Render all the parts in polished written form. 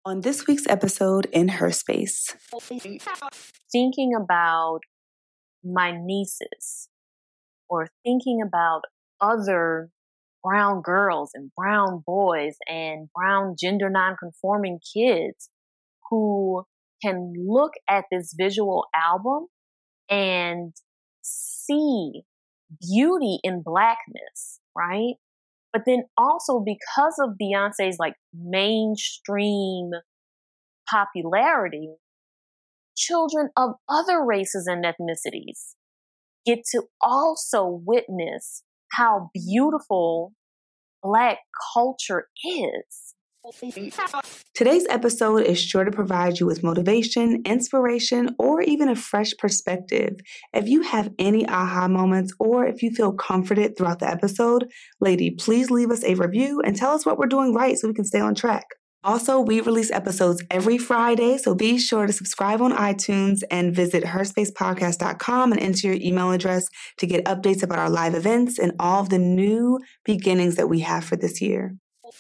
On this week's episode in Her Space. Thinking about my nieces or thinking about other brown girls and brown boys and brown gender nonconforming kids who can look at this visual album and see beauty in Blackness, right? But then also because of Beyonce's like mainstream popularity, children of other races and ethnicities get to also witness how beautiful Black culture is. Today's episode is sure to provide you with motivation, inspiration, or even a fresh perspective. If you have any aha moments or if you feel comforted throughout the episode, lady, please leave us a review and tell us what we're doing right so we can stay on track. Also, we release episodes every Friday, so be sure to subscribe on iTunes and visit herspacepodcast.com and enter your email address to get updates about our live events and all of the new beginnings that we have for this year.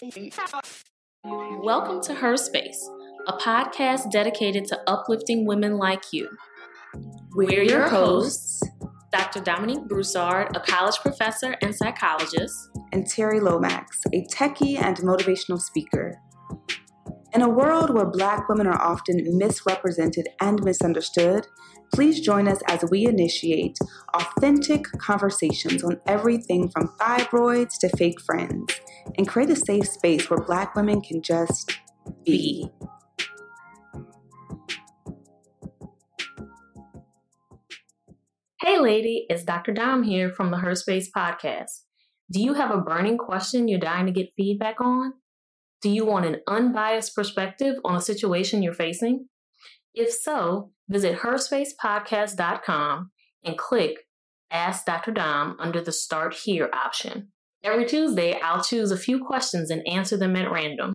Welcome to Her Space, a podcast dedicated to uplifting women like you. We're your hosts, Dr. Dominique Broussard, a college professor and psychologist, and Terry Lomax, a techie and motivational speaker. In a world where Black women are often misrepresented and misunderstood, please join us as we initiate authentic conversations on everything from fibroids to fake friends and create a safe space where Black women can just be. Hey lady, it's Dr. Dom here from the Her Space podcast. Do you have a burning question you're dying to get feedback on? Do you want an unbiased perspective on a situation you're facing? If so, visit herspacepodcast.com and click Ask Dr. Dom under the Start Here option. Every Tuesday, I'll choose a few questions and answer them at random.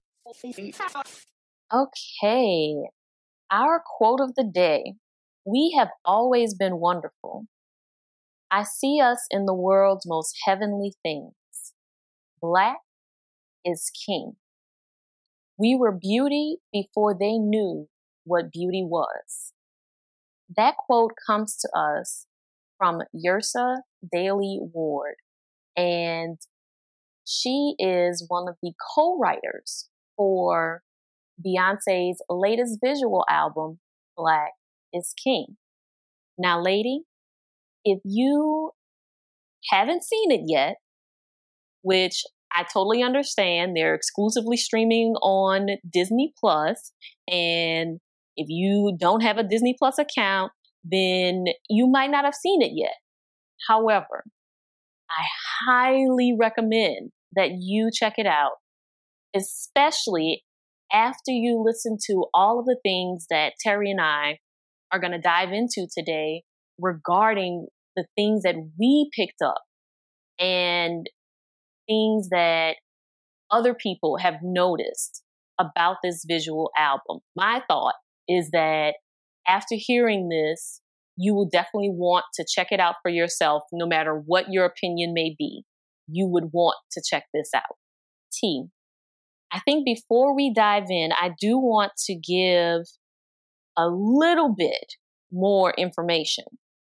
Okay, our quote of the day. We have always been wonderful. I see us in the world's most heavenly things. Black is king. We were beauty before they knew what beauty was. That quote comes to us from Yrsa Daley Ward, and she is one of the co-writers for Beyonce's latest visual album, Black is King. Now, lady, if you haven't seen it yet, which I totally understand, they're exclusively streaming on Disney Plus, and if you don't have a Disney Plus account, then you might not have seen it yet. However, I highly recommend that you check it out, especially after you listen to all of the things that Terry and I are going to dive into today regarding the things that we picked up and things that other people have noticed about this visual album. My thought is that after hearing this, you will definitely want to check it out for yourself, no matter what your opinion may be. You would want to check this out. T, I think before we dive in, I do want to give a little bit more information.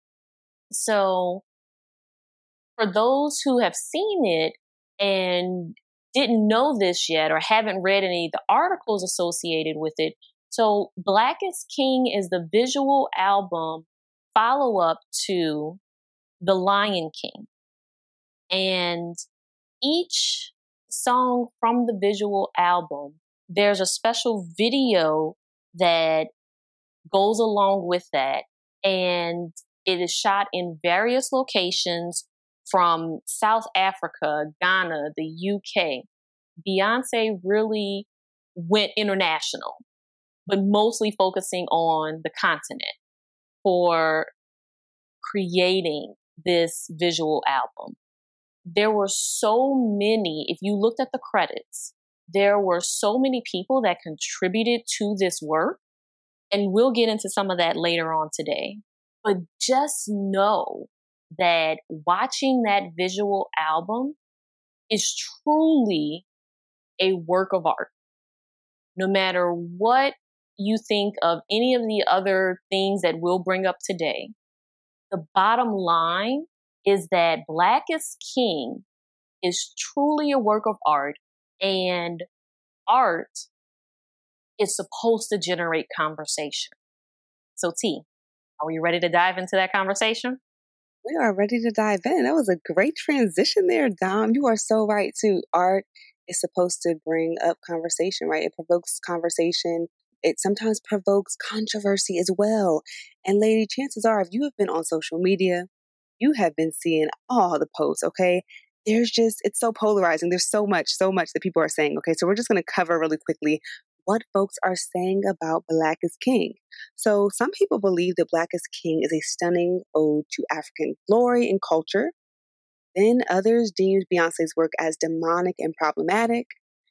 So, for those who have seen it and didn't know this yet or haven't read any of the articles associated with it, so Black is King is the visual album follow-up to The Lion King. And each song from the visual album, there's a special video that goes along with that. And it is shot in various locations from South Africa, Ghana, the UK. Beyonce really went international, but mostly focusing on the continent for creating this visual album. There were so many, if you looked at the credits, there were so many people that contributed to this work, and we'll get into some of that later on today. But just know that watching that visual album is truly a work of art. no matter what you think of any of the other things that we'll bring up today, the bottom line is that Black is King is truly a work of art, and art is supposed to generate conversation. So T, are we ready to dive into that conversation? We are ready to dive in. That was a great transition there, Dom. You are so right, too. Art is supposed to bring up conversation, right? It provokes conversation. It sometimes provokes controversy as well. And lady, chances are, if you have been on social media, you have been seeing all the posts, okay? It's so polarizing. There's so much that people are saying, okay? So we're just going to cover really quickly what folks are saying about Black is King. So some people believe that Black is King is a stunning ode to African glory and culture. Then others deemed Beyonce's work as demonic and problematic.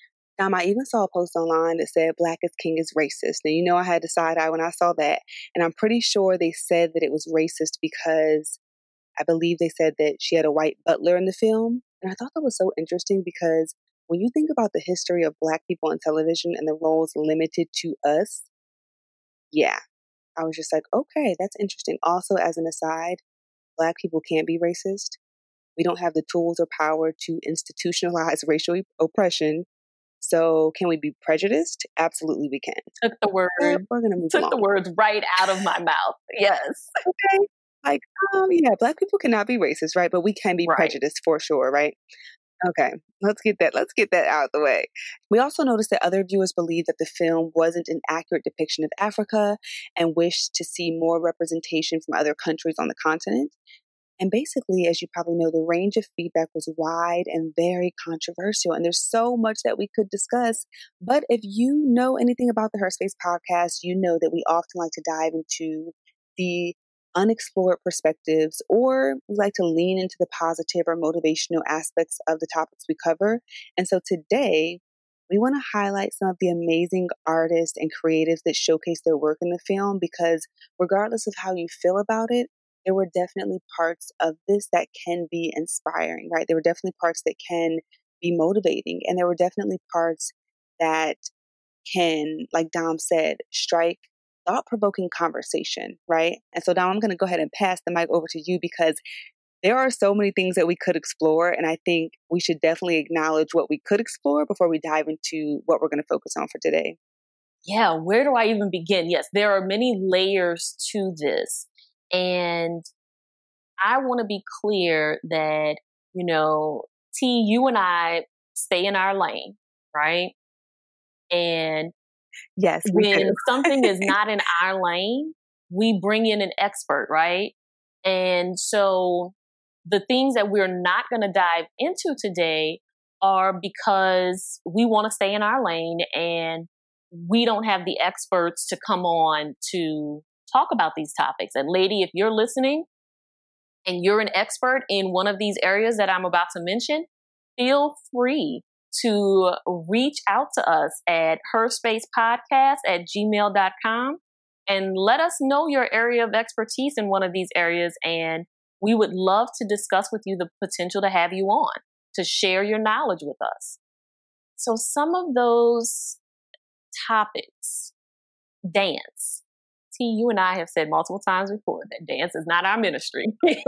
I even saw a post online that said Black is King is racist. Now, you know I had to side eye when I saw that. And I'm pretty sure they said that it was racist because I believe they said that she had a white butler in the film. And I thought that was so interesting because when you think about the history of Black people on television and the roles limited to us, yeah, I was just like, okay, that's interesting. Also, as an aside, Black people can't be racist. We don't have the tools or power to institutionalize racial oppression. So can we be prejudiced? Absolutely we can. Took the word. But we're going to move along. The words right out of my mouth. Yes. Okay. Like, yeah, Black people cannot be racist, right? But we can be prejudiced for sure, right? Okay, let's get that out of the way. We also noticed that other viewers believed that the film wasn't an accurate depiction of Africa and wished to see more representation from other countries on the continent. And basically, as you probably know, the range of feedback was wide and very controversial. And there's so much that we could discuss. But if you know anything about the Her Space podcast, you know that we often like to dive into the unexplored perspectives, or we like to lean into the positive or motivational aspects of the topics we cover. And so today, we want to highlight some of the amazing artists and creatives that showcase their work in the film, because regardless of how you feel about it, there were definitely parts of this that can be inspiring, right? There were definitely parts that can be motivating. And there were definitely parts that can, like Dom said, strike thought-provoking conversation, right? And so Dom, I'm going to go ahead and pass the mic over to you because there are so many things that we could explore. And I think we should definitely acknowledge what we could explore before we dive into what we're going to focus on for today. Yeah, where do I even begin? Yes, there are many layers to this. And I want to be clear that, T, you and I stay in our lane, right? And yes, when something is not in our lane, we bring in an expert, right? And so the things that we're not going to dive into today are because we want to stay in our lane and we don't have the experts to come on to talk about these topics. And lady, if you're listening and you're an expert in one of these areas that I'm about to mention, feel free to reach out to us at herspacepodcast@gmail.com and let us know your area of expertise in one of these areas. And we would love to discuss with you the potential to have you on to share your knowledge with us. So some of those topics, dance. T, you and I have said multiple times before that dance is not our ministry.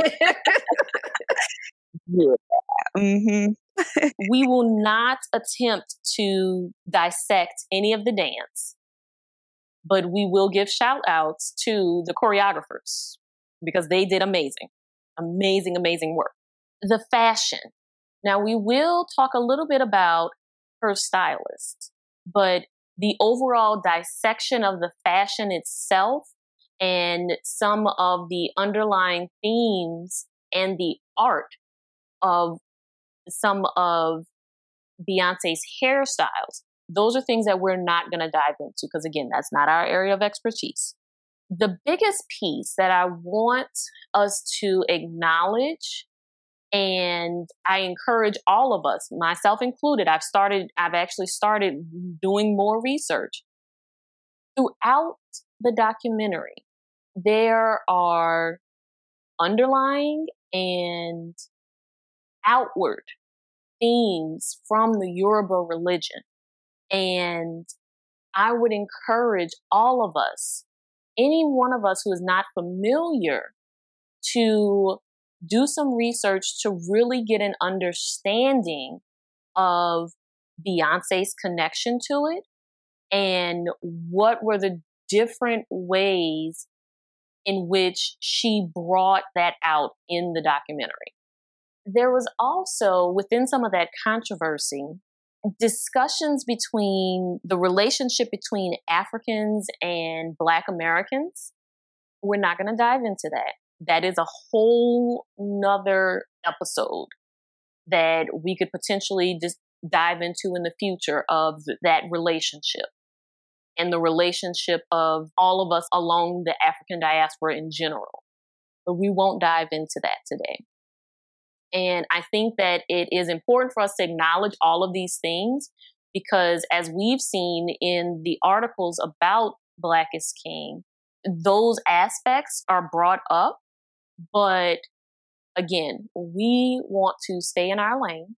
Yeah. Mm-hmm. We will not attempt to dissect any of the dance, but we will give shout outs to the choreographers because they did amazing work. The fashion. Now we will talk a little bit about her stylist, but the overall dissection of the fashion itself and some of the underlying themes and the art of some of Beyonce's hairstyles, those are things that we're not going to dive into because, again, that's not our area of expertise. The biggest piece that I want us to acknowledge, and I encourage all of us, myself included, I've actually started doing more research. Throughout the documentary, there are underlying and outward themes from the Yoruba religion. And I would encourage all of us, any one of us who is not familiar, to do some research to really get an understanding of Beyonce's connection to it and what were the different ways in which she brought that out in the documentary. There was also, within some of that controversy, discussions between the relationship between Africans and Black Americans. We're not going to dive into that. That is a whole nother episode that we could potentially just dive into in the future of that relationship and the relationship of all of us along the African diaspora in general. But we won't dive into that today. And I think that it is important for us to acknowledge all of these things because as we've seen in the articles about Black is King, those aspects are brought up. But again, we want to stay in our lane.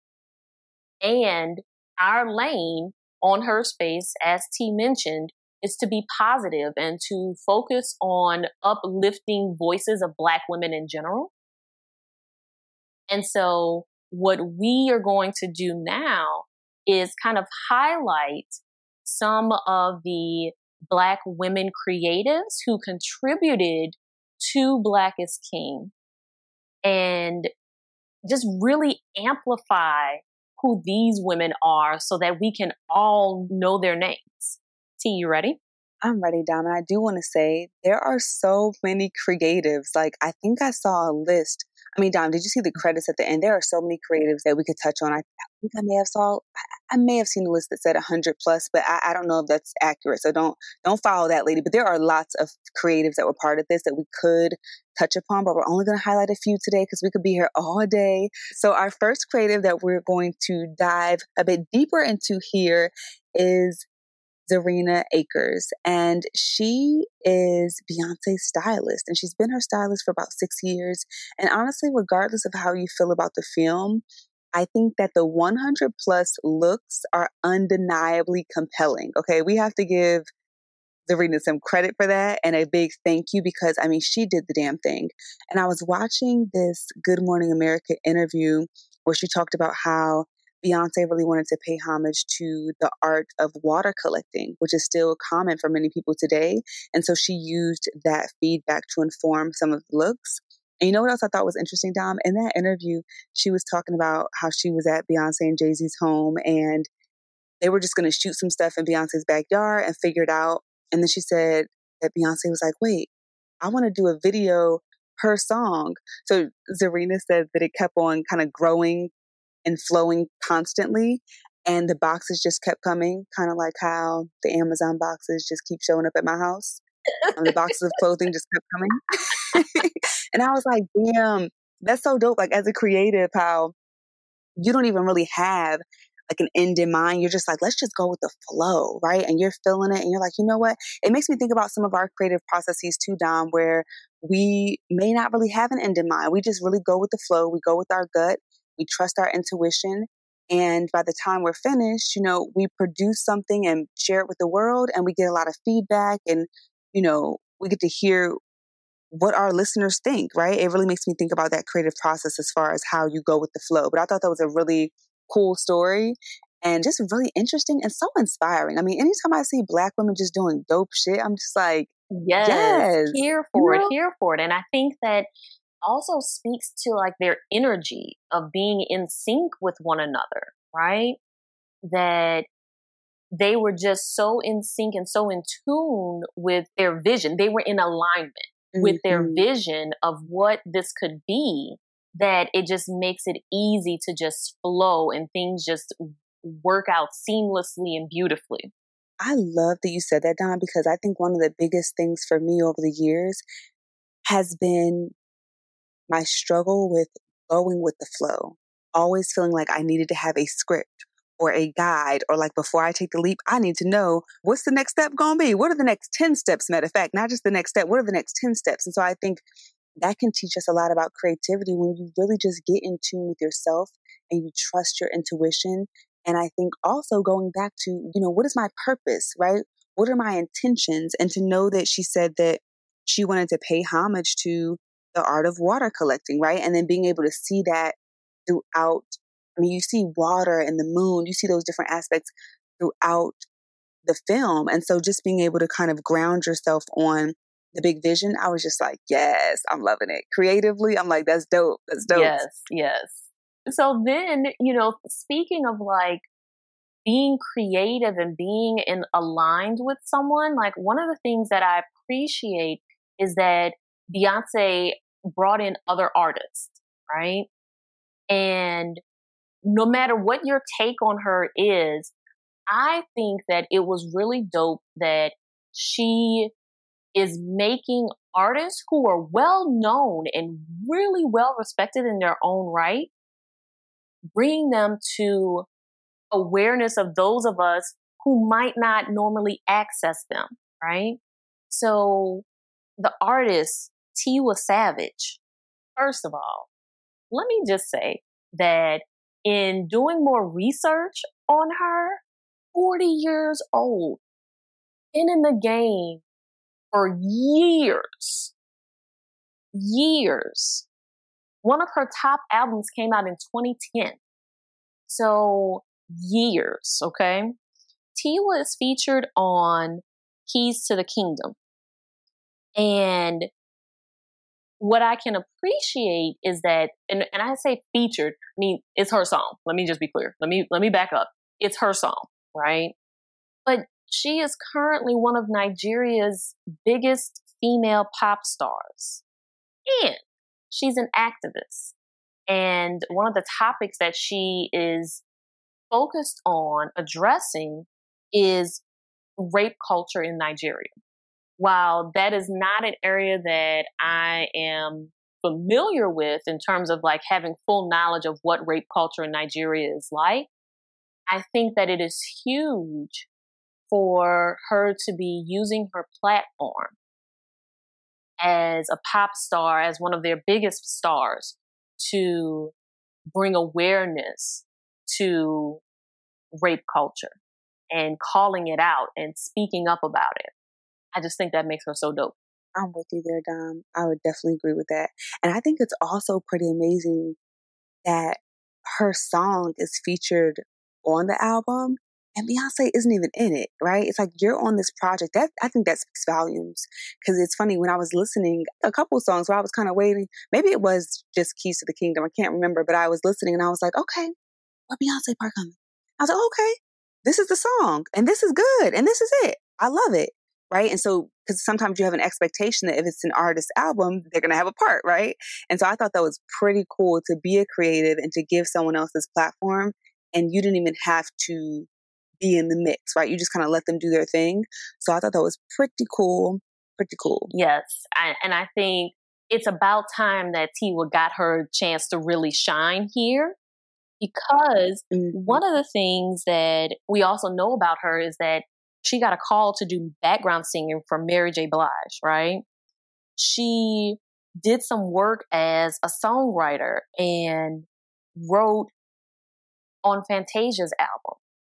And our lane on Her Space, as T mentioned, is to be positive and to focus on uplifting voices of Black women in general. And so what we are going to do now is kind of highlight some of the Black women creatives who contributed to Black is King and just really amplify who these women are so that we can all know their names. T, you ready? I'm ready, Dom. And I do want to say there are so many creatives. Like, I think I saw a list. I mean, Dom, did you see the credits at the end? There are so many creatives that we could touch on. I think I may have seen a list that said 100 plus, but I don't know if that's accurate. So don't follow that lady. But there are lots of creatives that were part of this that we could touch upon, but we're only going to highlight a few today because we could be here all day. So our first creative that we're going to dive a bit deeper into here is Zerina Akers, and she is Beyonce's stylist, and she's been her stylist for about 6 years. And honestly, regardless of how you feel about the film, I think that the 100 plus looks are undeniably compelling. Okay, we have to give Zerina some credit for that and a big thank you because, I mean, she did the damn thing. And I was watching this Good Morning America interview where she talked about how Beyonce really wanted to pay homage to the art of water collecting, which is still common for many people today. And so she used that feedback to inform some of the looks. And you know what else I thought was interesting, Dom? In that interview, she was talking about how she was at Beyonce and Jay-Z's home and they were just going to shoot some stuff in Beyonce's backyard and figure it out. And then she said that Beyonce was like, wait, I want to do a video, her song. So Zerina said that it kept on kind of growing and flowing constantly. And the boxes just kept coming, kind of like how the Amazon boxes just keep showing up at my house. And the boxes of clothing just kept coming. And I was like, damn, that's so dope. Like as a creative, how you don't even really have like an end in mind. You're just like, let's just go with the flow, right? And you're feeling it. And you're like, you know what? It makes me think about some of our creative processes too, Dom, where we may not really have an end in mind. We just really go with the flow. We go with our gut. We trust our intuition. And by the time we're finished, you know, we produce something and share it with the world and we get a lot of feedback and, you know, we get to hear what our listeners think, right? It really makes me think about that creative process as far as how you go with the flow. But I thought that was a really cool story and just really interesting and so inspiring. I mean, anytime I see Black women just doing dope shit, I'm just like, yes. Here for it. And I think that also speaks to like their energy of being in sync with one another, right? That they were just so in sync and so in tune with their vision. They were in alignment with their vision of what this could be, that it just makes it easy to just flow and things just work out seamlessly and beautifully. I love that you said that, Don, because I think one of the biggest things for me over the years has been my struggle with going with the flow, always feeling like I needed to have a script or a guide, or like before I take the leap, I need to know what's the next step going to be? What are the next 10 steps? Matter of fact, not just the next step, what are the next 10 steps? And so I think that can teach us a lot about creativity when you really just get in tune with yourself and you trust your intuition And I think also going back to, what is my purpose, right? What are my intentions? And to know that she said that she wanted to pay homage to the art of water collecting, right? And then being able to see that throughout. I mean, you see water and the moon, you see those different aspects throughout the film. And so just being able to kind of ground yourself on the big vision, I was just like, yes, I'm loving it. Creatively, I'm like, that's dope. That's dope. Yes, yes. So then, speaking of like being creative and being aligned with someone, like one of the things that I appreciate is that Beyonce brought in other artists, right? And no matter what your take on her is, I think that it was really dope that she is making artists who are well known and really well respected in their own right, bringing them to awareness of those of us who might not normally access them, right? So the artist Tiwa Savage, first of all, let me just say that in doing more research on her, 40 years old, been in the game for years. One of her top albums came out in 2010. So years, okay? Tiwa is featured on Keys to the Kingdom. And what I can appreciate is that, and I say featured, I mean, it's her song. Let me just be clear. Let me back up. It's her song, right? But she is currently one of Nigeria's biggest female pop stars. And she's an activist. And one of the topics that she is focused on addressing is rape culture in Nigeria. While that is not an area that I am familiar with in terms of like having full knowledge of what rape culture in Nigeria is like, I think that it is huge for her to be using her platform as a pop star, as one of their biggest stars, to bring awareness to rape culture and calling it out and speaking up about it. I just think that makes her so dope. I'm with you there, Dom. I would definitely agree with that. And I think it's also pretty amazing that her song is featured on the album and Beyonce isn't even in it, right? It's like you're on this project. I think that speaks volumes. Because it's funny, when I was listening, a couple of songs where I was kind of waiting, maybe it was just Keys to the Kingdom, I can't remember, but I was listening and I was like, okay, where Beyonce part coming? I was like, okay, this is the song and this is good and this is it. I love it. Right. And so, because sometimes you have an expectation that if it's an artist album, they're going to have a part. Right. And so I thought that was pretty cool to be a creative and to give someone else this platform. And you didn't even have to be in the mix. Right. You just kind of let them do their thing. So I thought that was pretty cool. Pretty cool. Yes. And I think it's about time that Tiwa got her chance to really shine here. Because one of the things that we also know about her is that she got a call to do background singing for Mary J. Blige, right? She did some work as a songwriter and wrote on Fantasia's album.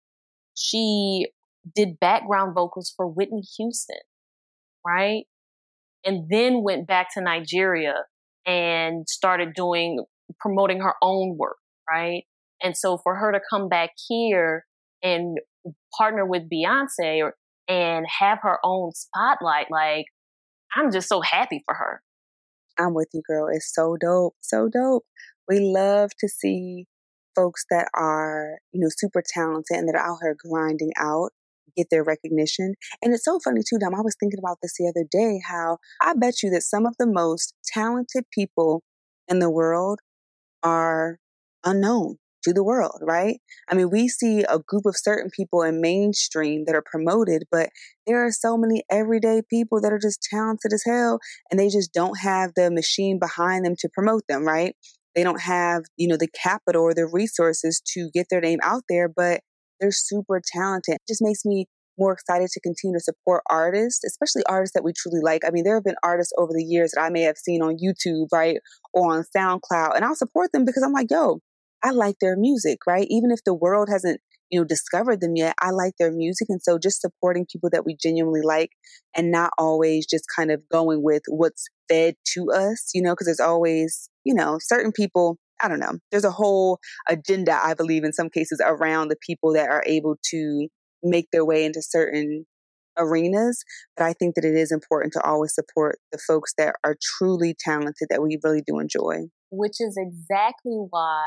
She did background vocals for Whitney Houston, right? And then went back to Nigeria and started promoting her own work, right? And so for her to come back here and partner with Beyonce and have her own spotlight, like, I'm just so happy for her. I'm with you, girl. It's so dope. So dope. We love to see folks that are, super talented and that are out here grinding out, get their recognition. And it's so funny too, Dom. I was thinking about this the other day, how I bet you that some of the most talented people in the world are unknown to the world, right? I mean, we see a group of certain people in mainstream that are promoted, but there are so many everyday people that are just talented as hell, and they just don't have the machine behind them to promote them, right? They don't have, the capital or the resources to get their name out there, but they're super talented. It just makes me more excited to continue to support artists, especially artists that we truly like. I mean, there have been artists over the years that I may have seen on YouTube, right? Or on SoundCloud, and I'll support them because I'm like, yo, I like their music, right? Even if the world hasn't discovered them yet, I like their music. And so just supporting people that we genuinely like and not always just kind of going with what's fed to us, because there's always, certain people, I don't know, there's a whole agenda, I believe, in some cases around the people that are able to make their way into certain arenas. But I think that it is important to always support the folks that are truly talented that we really do enjoy. Which is exactly why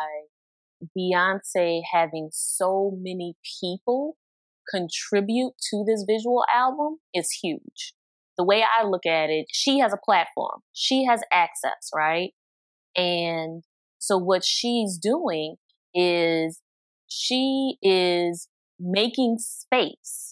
Beyonce having so many people contribute to this visual album is huge. The way I look at it, she has a platform. She has access, right? And so what she's doing is she is making space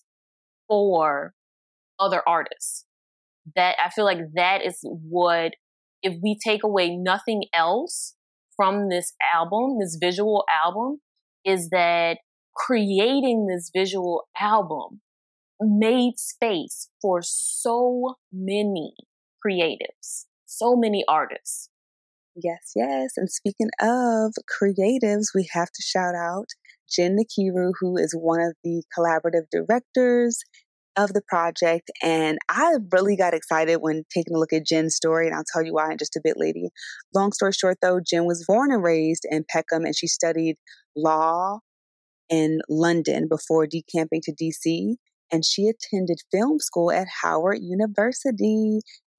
for other artists. That I feel like that is what, if we take away nothing else from this album, this visual album, is that creating this visual album made space for so many creatives, so many artists. Yes, yes. And speaking of creatives, we have to shout out Jen Nkiru, who is one of the collaborative directors of the project. And I really got excited when taking a look at Jen's story, and I'll tell you why in just a bit, lady. Long story short, though, Jen was born and raised in Peckham, and she studied law in London before decamping to DC. And she attended film school at Howard University,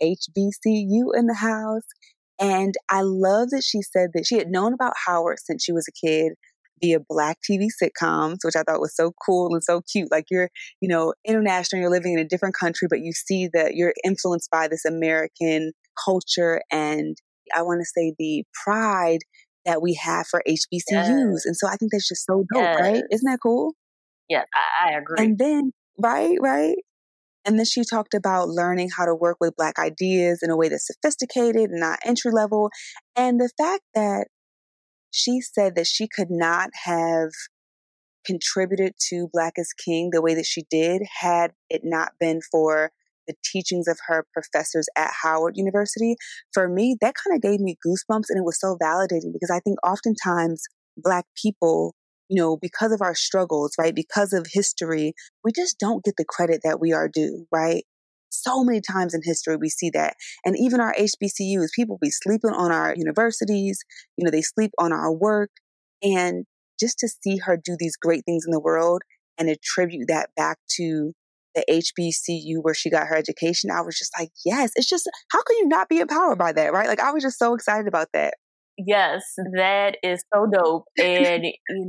HBCU in the house. And I love that she said that she had known about Howard since she was a kid via Black TV sitcoms, which I thought was so cool and so cute. Like you're, international, you're living in a different country, but you see that you're influenced by this American culture and I want to say the pride that we have for HBCUs. Yes. And so I think that's just so dope, right? Isn't that cool? Yeah, I agree. And then, right. And then she talked about learning how to work with Black ideas in a way that's sophisticated and not entry level. And the fact that she said that she could not have contributed to Black is King the way that she did had it not been for the teachings of her professors at Howard University. For me, that kind of gave me goosebumps, and it was so validating because I think oftentimes Black people, because of our struggles, right, because of history, we just don't get the credit that we are due, right? So many times in history, we see that. And even our HBCUs, people be sleeping on our universities, they sleep on our work. And just to see her do these great things in the world and attribute that back to the HBCU where she got her education, I was just like, yes, it's just, how can you not be empowered by that, right? Like, I was just so excited about that. Yes, that is so dope. And,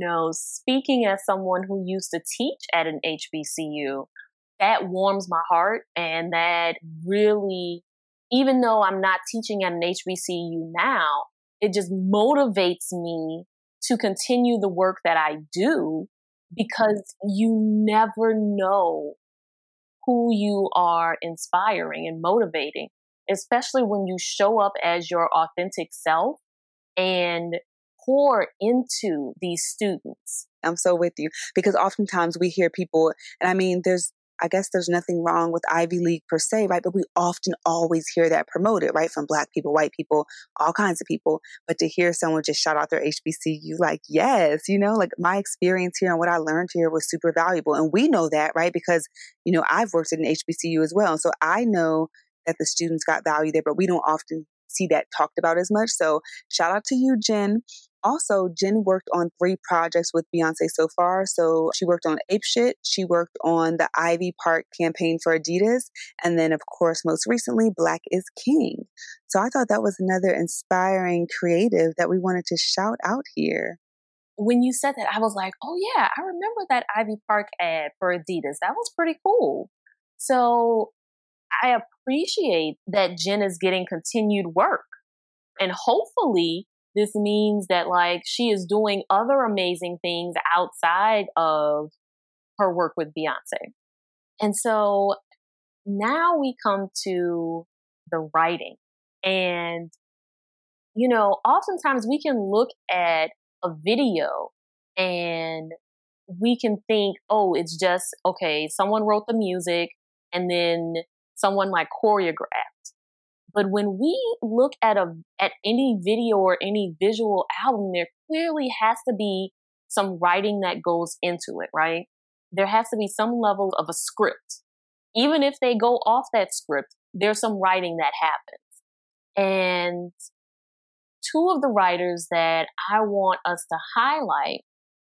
speaking as someone who used to teach at an HBCU, that warms my heart. And that really, even though I'm not teaching at an HBCU now, it just motivates me to continue the work that I do, because you never know who you are inspiring and motivating, especially when you show up as your authentic self and pour into these students. I'm so with you, because oftentimes we hear people, and I mean, I guess there's nothing wrong with Ivy League per se, right? But we often always hear that promoted, right? From Black people, white people, all kinds of people. But to hear someone just shout out their HBCU, like, yes, like my experience here and what I learned here was super valuable. And we know that, right? Because, I've worked at an HBCU as well. So I know that the students got value there, but we don't often see that talked about as much. So shout out to you, Jen. Also, Jen worked on 3 projects with Beyonce so far. So she worked on Ape Shit, she worked on the Ivy Park campaign for Adidas, and then, of course, most recently, Black is King. So I thought that was another inspiring creative that we wanted to shout out here. When you said that, I was like, oh yeah, I remember that Ivy Park ad for Adidas. That was pretty cool. So I appreciate that Jen is getting continued work. And hopefully this means that she is doing other amazing things outside of her work with Beyonce. And so now we come to the writing. And, oftentimes we can look at a video and we can think, oh, it's just, okay, someone wrote the music and then someone choreographed. But when we look at any video or any visual album, there clearly has to be some writing that goes into it, right? There has to be some level of a script. Even if they go off that script, there's some writing that happens. And two of the writers that I want us to highlight,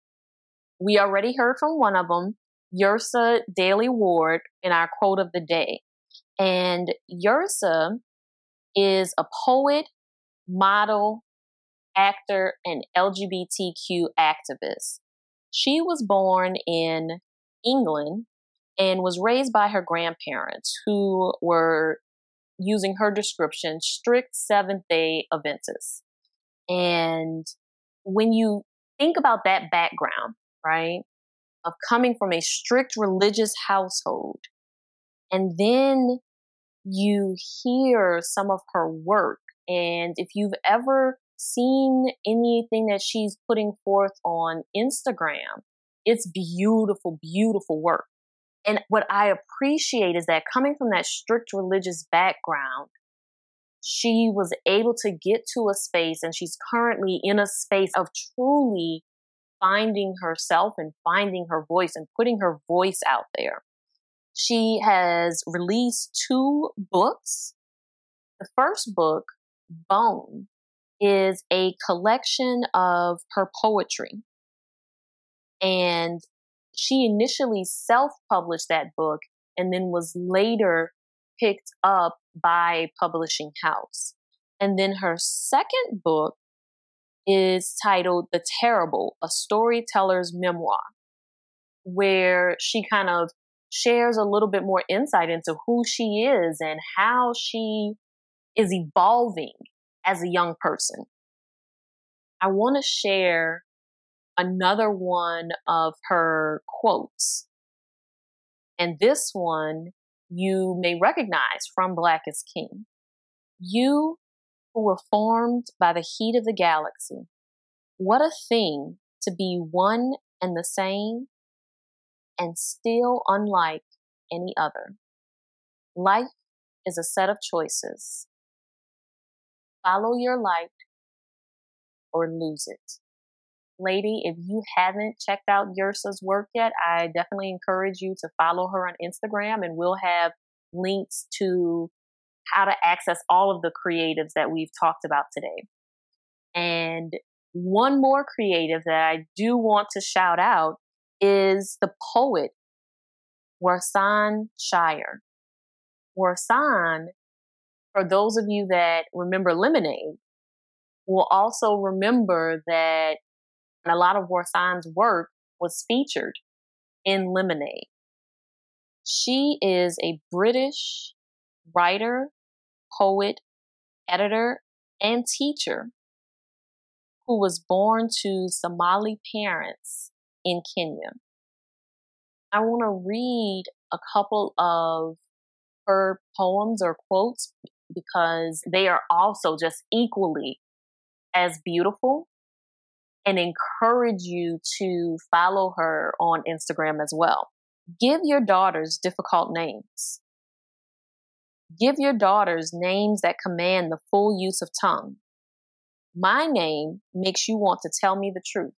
we already heard from one of them, Yrsa Daley Ward, in our quote of the day. And Yrsa is a poet, model, actor, and LGBTQ activist. She was born in England and was raised by her grandparents, who were, using her description, strict Seventh-day Adventists. And when you think about that background, right, of coming from a strict religious household, and then you hear some of her work, and if you've ever seen anything that she's putting forth on Instagram, it's beautiful, beautiful work. And what I appreciate is that coming from that strict religious background, she was able to get to a space, and she's currently in a space of truly finding herself and finding her voice and putting her voice out there. She has released 2 books. The first book, Bone, is a collection of her poetry. And she initially self-published that book and then was later picked up by a publishing house. And then her second book is titled The Terrible, A Storyteller's Memoir, where she kind of shares a little bit more insight into who she is and how she is evolving as a young person. I want to share another one of her quotes. And this one you may recognize from Black is King. You who were formed by the heat of the galaxy, what a thing to be one and the same and still unlike any other. Life is a set of choices. Follow your light or lose it. Lady, if you haven't checked out Yrsa's work yet, I definitely encourage you to follow her on Instagram, and we'll have links to how to access all of the creatives that we've talked about today. And one more creative that I do want to shout out is the poet, Warsan Shire. Warsan, for those of you that remember Lemonade, will also remember that a lot of Warsan's work was featured in Lemonade. She is a British writer, poet, editor, and teacher who was born to Somali parents in Kenya. I want to read a couple of her poems or quotes because they are also just equally as beautiful, and encourage you to follow her on Instagram as well. Give your daughters difficult names. Give your daughters names that command the full use of tongue. My name makes you want to tell me the truth.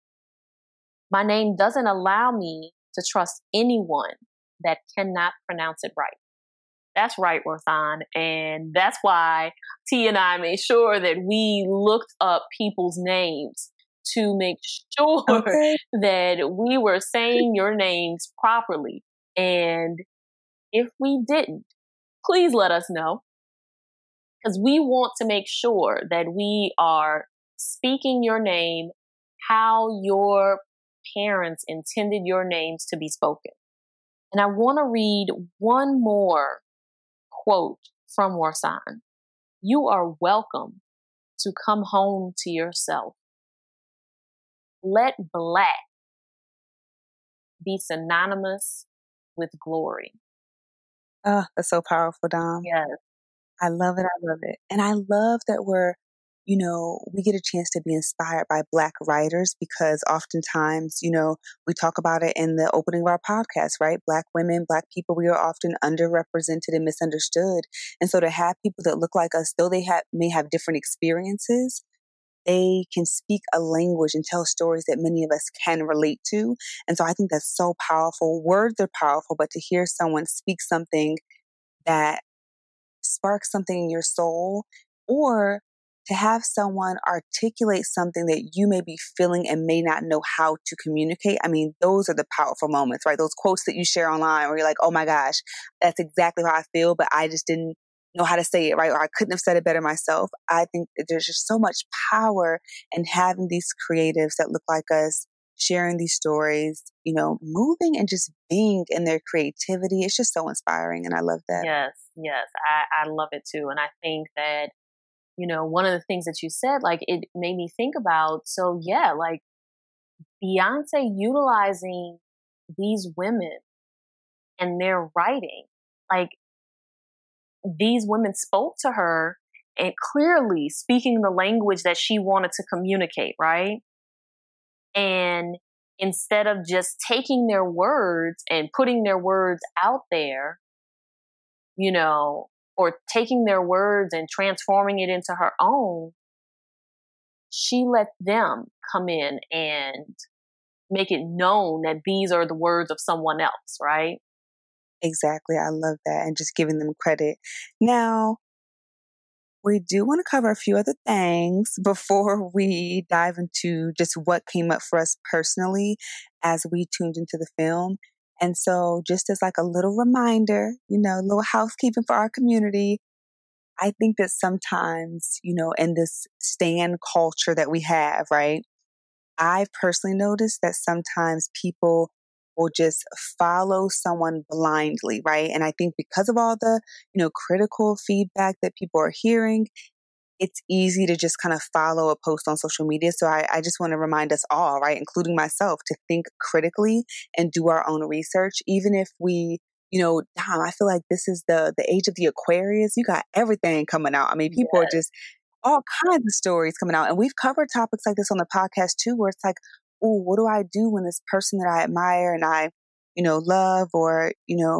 My name doesn't allow me to trust anyone that cannot pronounce it right. That's right, Warsan. And that's why T and I made sure that we looked up people's names to make sure that we were saying your names properly. And if we didn't, please let us know, because we want to make sure that we are speaking your name how your parents intended your names to be spoken. And I want to read one more quote from Warsan. You are welcome to come home to yourself. Let Black be synonymous with glory. Oh, that's so powerful, Dom. Yes. I love it. I love it. And I love that we get a chance to be inspired by Black writers, because oftentimes, we talk about it in the opening of our podcast, right? Black women, Black people, we are often underrepresented and misunderstood. And so to have people that look like us, though they may have different experiences, they can speak a language and tell stories that many of us can relate to. And so I think that's so powerful. Words are powerful, but to hear someone speak something that sparks something in your soul, or to have someone articulate something that you may be feeling and may not know how to communicate. I mean, those are the powerful moments, right? Those quotes that you share online where you're like, oh my gosh, that's exactly how I feel, but I just didn't know how to say it, right? Or I couldn't have said it better myself. I think that there's just so much power in having these creatives that look like us, sharing these stories, moving and just being in their creativity. It's just so inspiring. And I love that. Yes, I love it too. And I think that, one of the things that you said, like, it made me think about, so yeah, like Beyonce utilizing these women and their writing, like these women spoke to her and clearly speaking the language that she wanted to communicate, right? And instead of just taking their words and putting their words out there, or taking their words and transforming it into her own, she let them come in and make it known that these are the words of someone else, right? Exactly. I love that. And just giving them credit. Now, we do want to cover a few other things before we dive into just what came up for us personally as we tuned into the film. And so just as like a little reminder, a little housekeeping for our community, I think that sometimes, in this stan culture that we have, right? I've personally noticed that sometimes people will just follow someone blindly, right? And I think because of all the, critical feedback that people are hearing, it's easy to just kind of follow a post on social media. So I just want to remind us all, right, including myself, to think critically and do our own research, even if we, Dom, I feel like this is the age of the Aquarius. You got everything coming out. I mean, people are just all kinds of stories coming out. And we've covered topics like this on the podcast too, where it's like, oh, what do I do when this person that I admire and I, love or,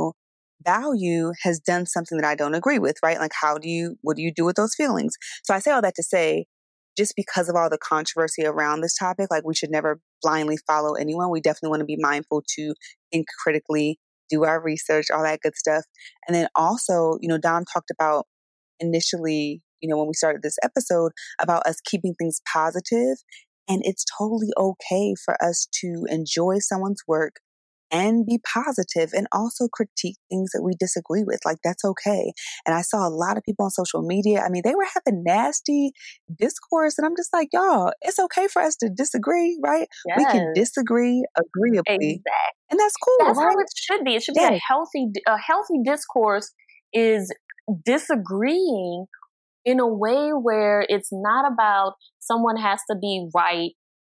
value has done something that I don't agree with, right? Like, what do you do with those feelings? So I say all that to say, just because of all the controversy around this topic, like we should never blindly follow anyone. We definitely want to be mindful to think critically, do our research, all that good stuff. And then also, Dom talked about initially, when we started this episode, about us keeping things positive. And it's totally okay for us to enjoy someone's work and be positive and also critique things that we disagree with. Like, that's okay. And I saw a lot of people on social media. I mean, they were having nasty discourse. And I'm just like, y'all, it's okay for us to disagree, right? Yes. We can disagree agreeably. Exactly. And that's cool, That's right? how it should be. It should be a healthy discourse is disagreeing in a way where it's not about someone has to be right,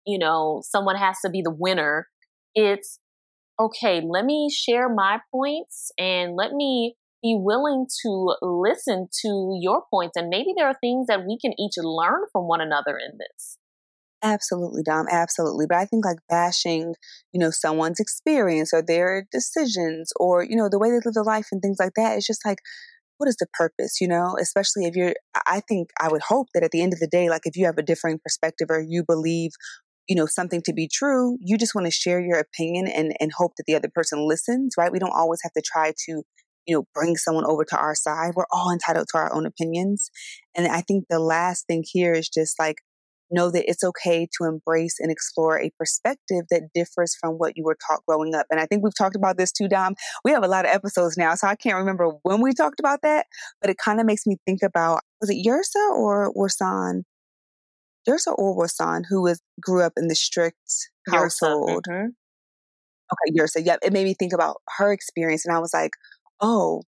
someone has to be the winner. It's, okay, let me share my points and let me be willing to listen to your points. And maybe there are things that we can each learn from one another in this. Absolutely, Dom. Absolutely. But I think like bashing, someone's experience or their decisions or, the way they live their life and things like that, it's just like, what is the purpose, especially if I would hope that at the end of the day, like if you have a differing perspective or you believe, something to be true, you just want to share your opinion and hope that the other person listens, right? We don't always have to try to, bring someone over to our side. We're all entitled to our own opinions. And I think the last thing here is just like, know that it's okay to embrace and explore a perspective that differs from what you were taught growing up. And I think we've talked about this too, Dom. We have a lot of episodes now, so I can't remember when we talked about that, but it kind of makes me think about, was it Yrsa or Warsan? Yrsa or Warsan, who grew up in the strict household. Mm-hmm. Okay, Yrsa. Yep. It made me think about her experience. And I was like, oh,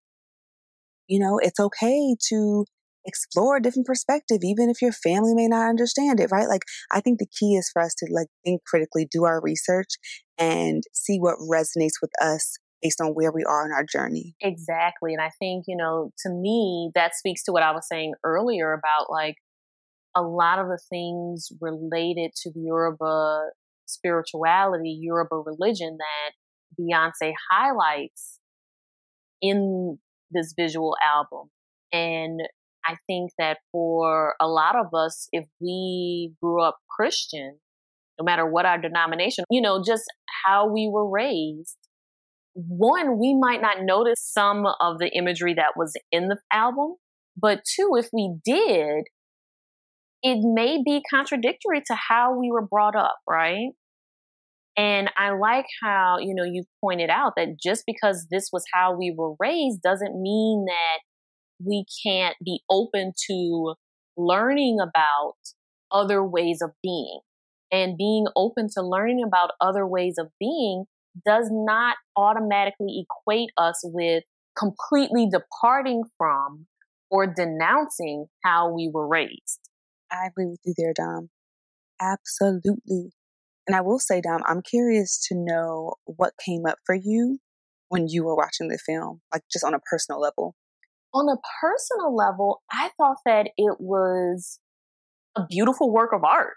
it's okay to explore a different perspective, even if your family may not understand it, right? Like, I think the key is for us to like think critically, do our research and see what resonates with us based on where we are in our journey. Exactly. And I think, to me, that speaks to what I was saying earlier about like a lot of the things related to the Yoruba spirituality, Yoruba religion that Beyonce highlights in this visual album. And I think that for a lot of us, if we grew up Christian, no matter what our denomination, just how we were raised, one, we might not notice some of the imagery that was in the album, but two, if we did, it may be contradictory to how we were brought up, right? And I like how, you pointed out that just because this was how we were raised doesn't mean that we can't be open to learning about other ways of being. And being open to learning about other ways of being does not automatically equate us with completely departing from or denouncing how we were raised. I agree with you there, Dom. Absolutely. And I will say, Dom, I'm curious to know what came up for you when you were watching the film, like just on a personal level. On a personal level, I thought that it was a beautiful work of art.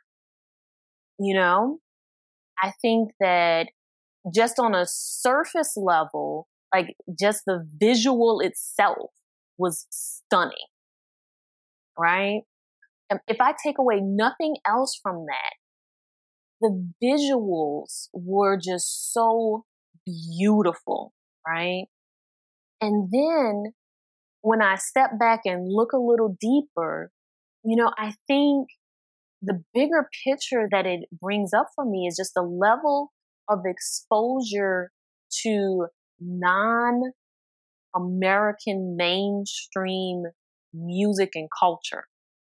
I think that just on a surface level, like just the visual itself was stunning, right? And if I take away nothing else from that, the visuals were just so beautiful, right? And then when I step back and look a little deeper, I think the bigger picture that it brings up for me is just the level of exposure to non-American mainstream music and culture.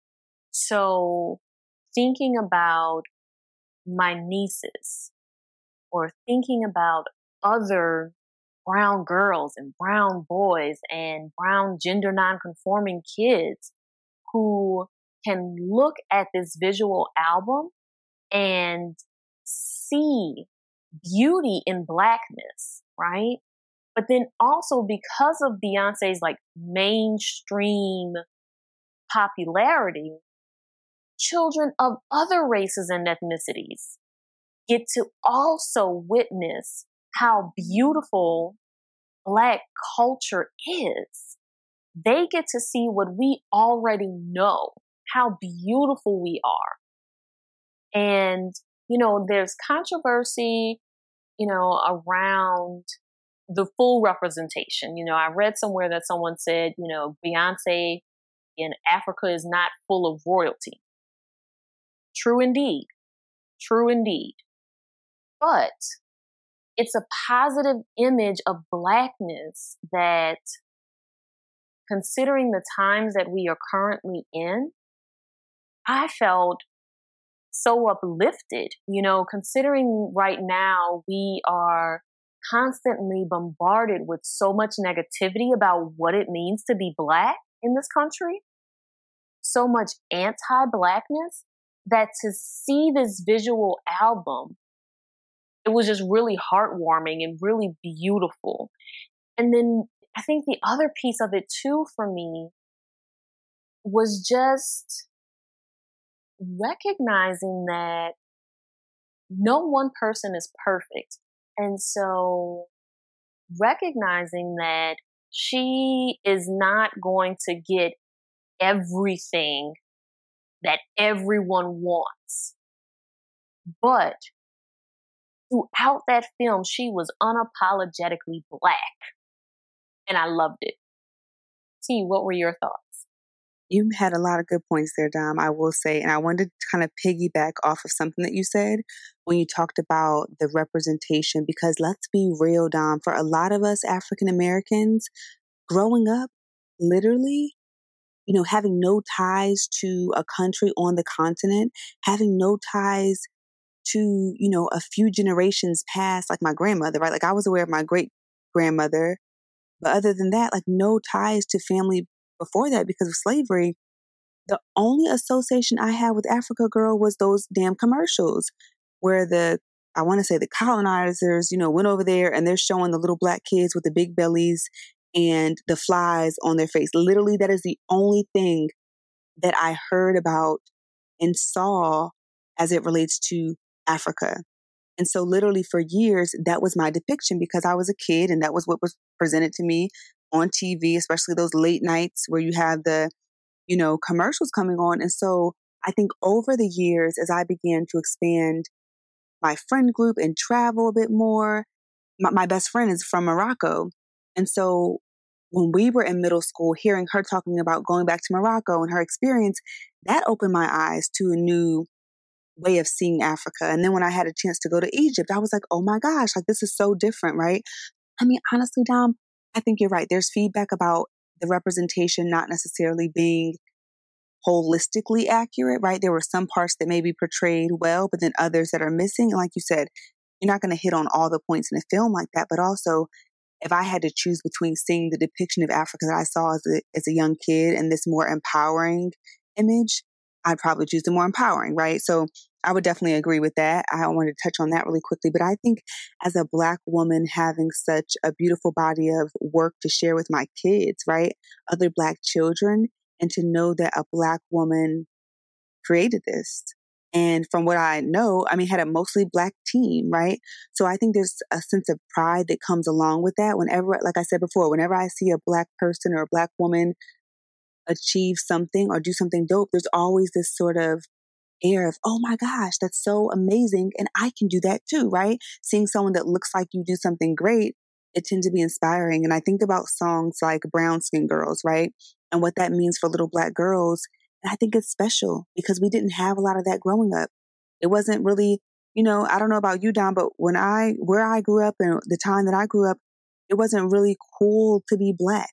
So thinking about my nieces or thinking about other brown girls and brown boys and brown gender nonconforming kids who can look at this visual album and see beauty in Blackness, right? But then also because of Beyonce's like mainstream popularity, children of other races and ethnicities get to also witness how beautiful Black culture is. They get to see what we already know, how beautiful we are. And, there's controversy, around the full representation. I read somewhere that someone said, Beyonce in Africa is not full of royalty. True indeed. True indeed. But it's a positive image of Blackness that, considering the times that we are currently in, I felt so uplifted, considering right now we are constantly bombarded with so much negativity about what it means to be Black in this country, so much anti-Blackness, that to see this visual album, it was just really heartwarming and really beautiful. And then I think the other piece of it too for me was just recognizing that no one person is perfect. And so recognizing that she is not going to get everything that everyone wants. But throughout that film, she was unapologetically Black. And I loved it. T, what were your thoughts? You had a lot of good points there, Dom, I will say. And I wanted to kind of piggyback off of something that you said when you talked about the representation, because let's be real, Dom, for a lot of us African Americans growing up, literally, having no ties to a country on the continent, having no ties to, a few generations past, like my grandmother, right? Like I was aware of my great grandmother, but other than that, like no ties to family before that because of slavery. The only association I had with Africa, girl, was those damn commercials where I want to say the colonizers, went over there and they're showing the little Black kids with the big bellies and the flies on their face. Literally, that is the only thing that I heard about and saw as it relates to Africa. And so literally for years, that was my depiction because I was a kid and that was what was presented to me on TV, especially those late nights where you have the commercials coming on. And so I think over the years, as I began to expand my friend group and travel a bit more, my best friend is from Morocco. And so when we were in middle school, hearing her talking about going back to Morocco and her experience, that opened my eyes to a new way of seeing Africa. And then when I had a chance to go to Egypt, I was like, oh my gosh, like this is so different, right? I mean, honestly, Dom, I think you're right. There's feedback about the representation not necessarily being holistically accurate, right? There were some parts that maybe portrayed well, but then others that are missing. And like you said, you're not going to hit on all the points in a film like that. But also, if I had to choose between seeing the depiction of Africa that I saw as a young kid and this more empowering image, I'd probably choose the more empowering, right? So I would definitely agree with that. I wanted to touch on that really quickly. But I think as a Black woman having such a beautiful body of work to share with my kids, right? Other Black children, and to know that a Black woman created this. And from what I know, I mean, had a mostly Black team, right? So I think there's a sense of pride that comes along with that. Whenever, like I said before, whenever I see a Black person or a Black woman achieve something or do something dope, there's always this sort of air of, oh my gosh, that's so amazing. And I can do that too, right? Seeing someone that looks like you do something great, it tends to be inspiring. And I think about songs like Brown Skin Girls, right? And what that means for little Black girls. And I think it's special because we didn't have a lot of that growing up. It wasn't really, I don't know about you, Don, but where I grew up and the time that I grew up, it wasn't really cool to be Black,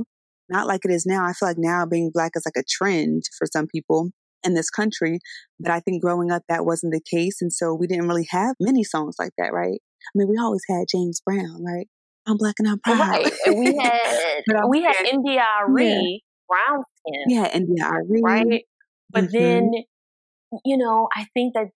Not like it is now. I feel like now being Black is like a trend for some people in this country. But I think growing up, that wasn't the case. And so we didn't really have many songs like that, right? I mean, we always had James Brown, right? I'm Black and I'm proud. Right. And we had India.Arie, brown skin. Yeah, India.Arie. Right. But then, I think that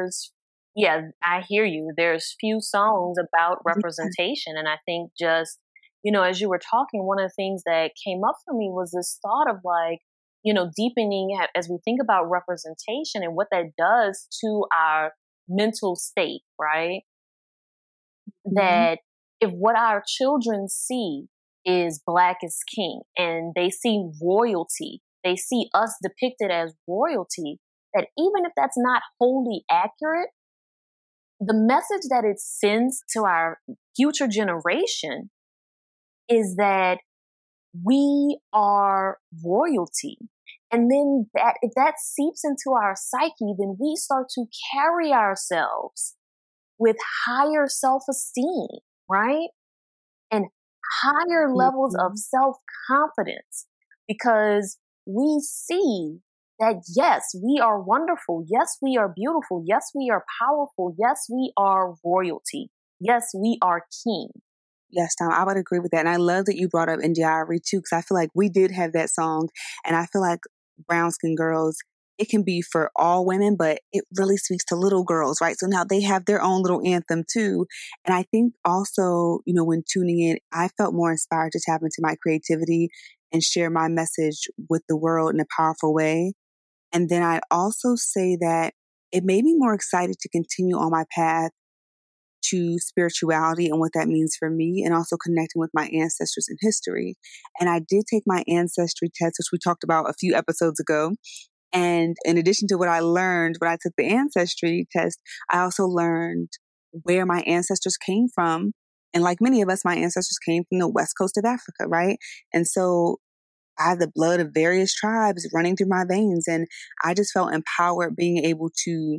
I hear you. There's few songs about representation. And I think just, as you were talking, one of the things that came up for me was this thought of like, deepening as we think about representation and what that does to our mental state, right? Mm-hmm. That if what our children see is Black as king and they see royalty, they see us depicted as royalty, that even if that's not wholly accurate, the message that it sends to our future generation is that we are royalty. And then if that seeps into our psyche, then we start to carry ourselves with higher self-esteem, right? And higher levels of self-confidence, because we see that, yes, we are wonderful. Yes, we are beautiful. Yes, we are powerful. Yes, we are royalty. Yes, we are king. Yes, Tom, I would agree with that. And I love that you brought up India.Arie too, because I feel like we did have that song. And I feel like Brown Skin Girls, it can be for all women, but it really speaks to little girls, right? So now they have their own little anthem too. And I think also, when tuning in, I felt more inspired to tap into my creativity and share my message with the world in a powerful way. And then I'd also say that it made me more excited to continue on my path to spirituality and what that means for me, and also connecting with my ancestors in history. And I did take my ancestry test, which we talked about a few episodes ago. And in addition to what I learned when I took the ancestry test, I also learned where my ancestors came from. And like many of us, my ancestors came from the west coast of Africa, right? And so I have the blood of various tribes running through my veins. And I just felt empowered being able to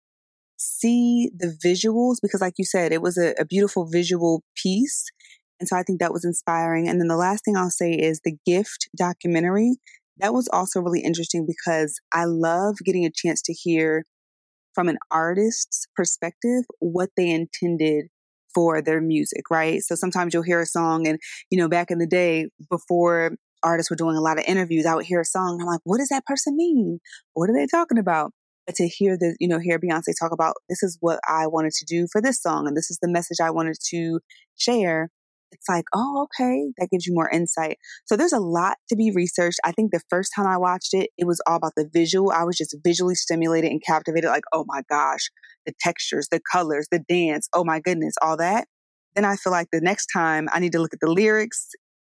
see the visuals, because like you said, it was a beautiful visual piece. And so I think that was inspiring. And then the last thing I'll say is the Gift documentary. That was also really interesting because I love getting a chance to hear from an artist's perspective what they intended for their music, right? So sometimes you'll hear a song and, back in the day before artists were doing a lot of interviews, I would hear a song and I'm like, what does that person mean? What are they talking about? But to hear hear Beyonce talk about, this is what I wanted to do for this song and this is the message I wanted to share, it's like, oh, okay, that gives you more insight. So there's a lot to be researched. I think the first time I watched it, it was all about the visual. I was just visually stimulated and captivated, like, oh my gosh, the textures, the colors, the dance, oh my goodness, all that. Then I feel like the next time I need to look at the lyrics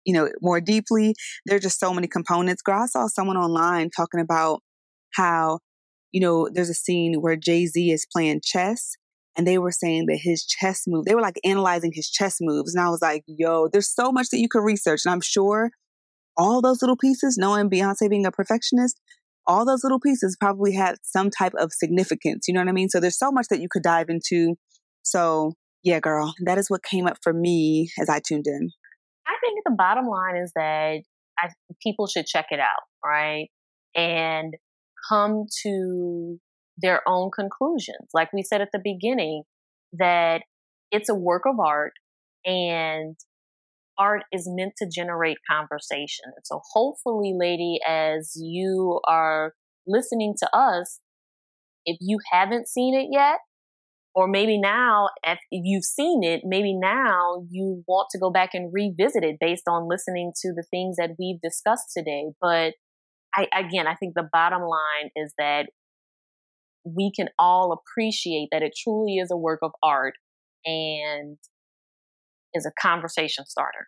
more deeply. There are just so many components. Girl, I saw someone online talking about how, there's a scene where Jay-Z is playing chess, and they were saying that his chess move, they were like analyzing his chess moves. And I was like, yo, there's so much that you could research. And I'm sure all those little pieces, knowing Beyonce being a perfectionist, all those little pieces probably had some type of significance. You know what I mean? So there's so much that you could dive into. So yeah, girl, that is what came up for me as I tuned in. I think the bottom line is that people should check it out, right? And come to their own conclusions. Like we said at the beginning, that it's a work of art, and art is meant to generate conversation. So hopefully, lady, as you are listening to us, if you haven't seen it yet, or maybe now, if you've seen it, maybe now you want to go back and revisit it based on listening to the things that we've discussed today. But I think the bottom line is that we can all appreciate that it truly is a work of art and is a conversation starter.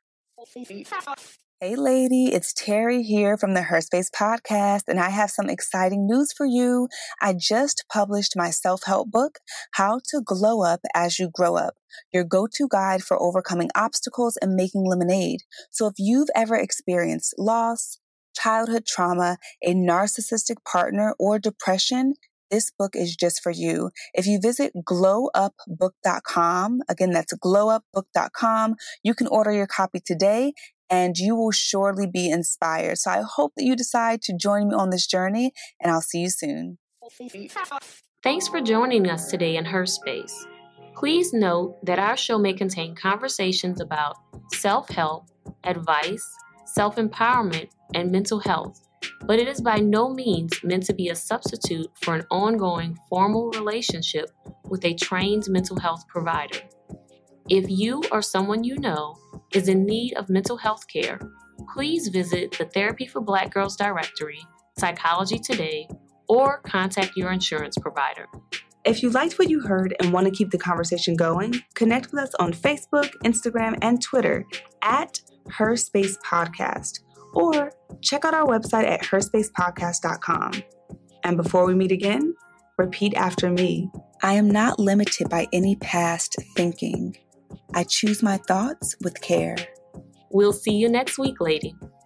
Hey lady, it's Terry here from the Her Space podcast, and I have some exciting news for you. I just published my self-help book, How to Glow Up as You Grow Up, your go-to guide for overcoming obstacles and making lemonade. So if you've ever experienced loss, childhood trauma, a narcissistic partner, or depression, this book is just for you. If you visit glowupbook.com, again, that's glowupbook.com, you can order your copy today and you will surely be inspired. So I hope that you decide to join me on this journey, and I'll see you soon. Thanks for joining us today in Her Space. Please note that our show may contain conversations about self-help, advice, self-empowerment, and mental health, but it is by no means meant to be a substitute for an ongoing formal relationship with a trained mental health provider. If you or someone you know is in need of mental health care, please visit the Therapy for Black Girls directory, Psychology Today, or contact your insurance provider. If you liked what you heard and want to keep the conversation going, connect with us on Facebook, Instagram, and Twitter at Her Space Podcast, or check out our website at herspacepodcast.com. And before we meet again, repeat after me. I am not limited by any past thinking. I choose my thoughts with care. We'll see you next week, lady.